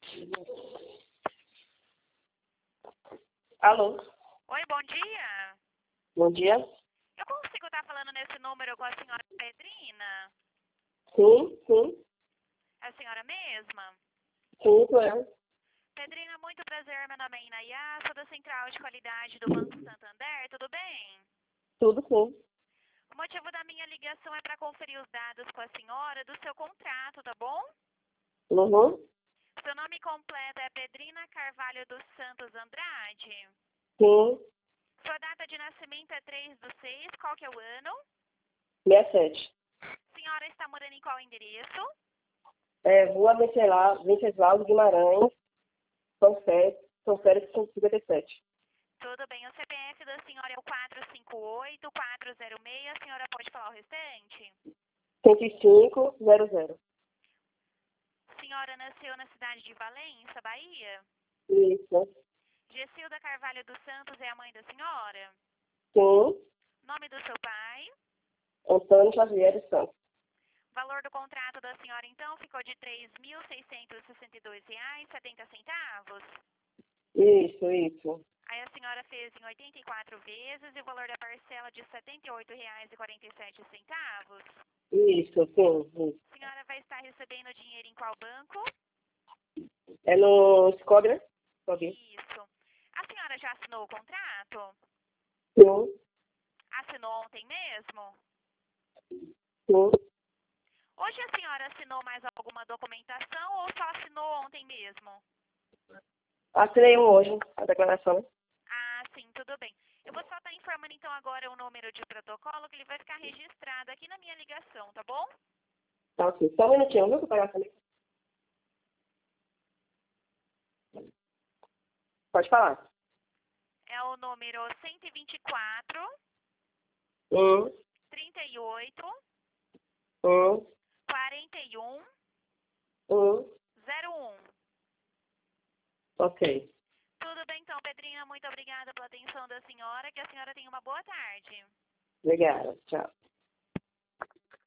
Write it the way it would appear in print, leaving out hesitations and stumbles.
Alô? Oi, bom dia. Bom dia. Eu consigo estar falando nesse número com a senhora Pedrina? Sim. É a senhora mesma? Sim, sou eu. Pedrina, muito prazer. Meu nome é Inayá, sou da Central de Qualidade do Banco Santander. Tudo bem? Tudo sim. O motivo da minha ligação é para conferir os dados com a senhora do seu contrato, tá bom? Uhum. Seu nome completo é Pedrina Carvalho dos Santos Andrade. Sim. Sua data de nascimento é 3/6. Qual que é o ano? 67. Senhora está morando em qual endereço? Rua Venceslau Guimarães, São Félix 157. Tudo bem. O CPF da senhora é o 458-406. A senhora pode falar o restante? 10500. A senhora nasceu na cidade de Valença, Bahia? Isso. Gessilda Carvalho dos Santos é a mãe da senhora? Sim. Nome do seu pai? Antônio Xavier dos Santos. Valor do contrato da senhora, então, ficou de R$ 3.662,70. Isso. Aí a senhora fez em 84 vezes e o valor da parcela de R$ 78,47. Isso, sim. A senhora vai estar recebendo dinheiro em qual banco? É no Scob, né? Scob. Isso. A senhora já assinou o contrato? Sim. Assinou ontem mesmo? Sim. Hoje a senhora assinou mais alguma documentação ou só assinou ontem mesmo? Assinei hoje, a declaração. Ah, sim, tudo bem. Eu vou só estar informando então agora o número de protocolo que ele vai ficar registrado aqui na minha ligação, tá bom? Tá ok. Só um minutinho, viu? Que eu pegar também. Pode falar. É o número 124 Hum, 38 hum, 41 hum. 01. Ok. Tudo bem então, Pedrinha, muito obrigada pela atenção da senhora, que a senhora tenha uma boa tarde. Obrigada. Tchau.